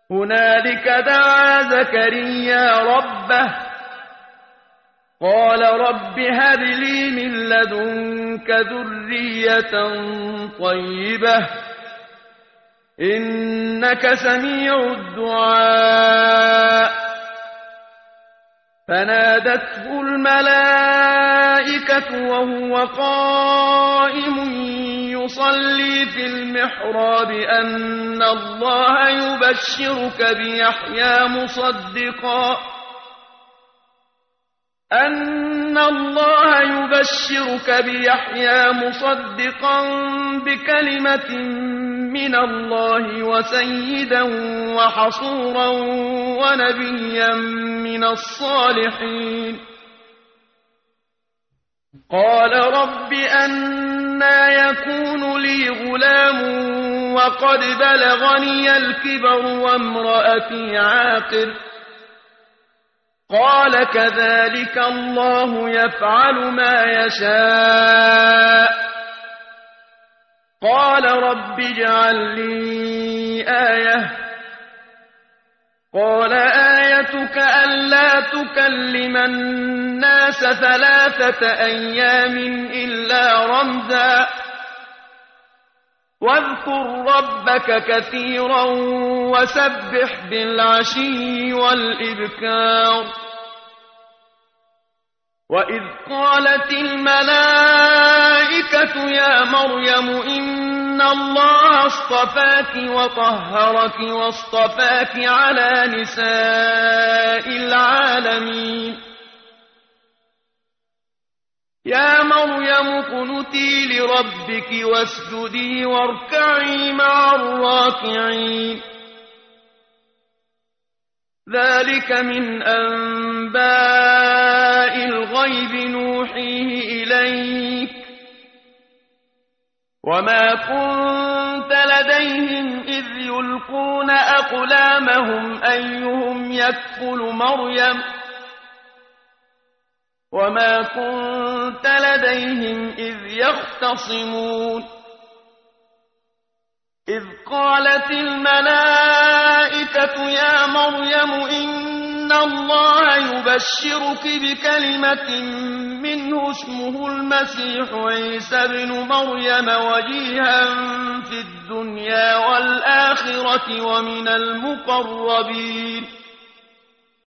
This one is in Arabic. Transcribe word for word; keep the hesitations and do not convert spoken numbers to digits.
هنالك دعا زكريا ربه قال رب هب لي من لدنك ذرية طيبة إنك سميع الدعاء فنادته الملائكة وهو قائم يصلي في المحراب أن الله يبشرك بيحيى مصدقا أن الله يبشرك بيحيى مصدقا بكلمة من الله وسيدا وحصورا ونبيا من الصالحين قال رب أنى يكون لي غلام وقد بلغني الكبر وامرأتي عاقر قال كذلك الله يفعل ما يشاء قال رب اجعل لي آية قال آيتك ألا تكلم الناس ثلاثة أيام إلا رمزا واذكر ربك كثيرا وسبح بالعشي والإبكار وإذ قالت الملائكة يا مريم إن الله اصطفاك وطهرك واصطفاك على نساء العالمين يا مريم اقنتي لربك واسجدي واركعي مع الراكعين ذلك من أنباء الغيب نوحيه إليك وما كنت لديهم إذ يلقون أقلامهم أيهم يكفل مريم وما كنت لديهم إذ يختصمون إذ قالت الملائكة يا مريم إن الله يبشرك بكلمة منه اسمه المسيح عيسى بن مريم وجيها في الدنيا والآخرة ومن المقربين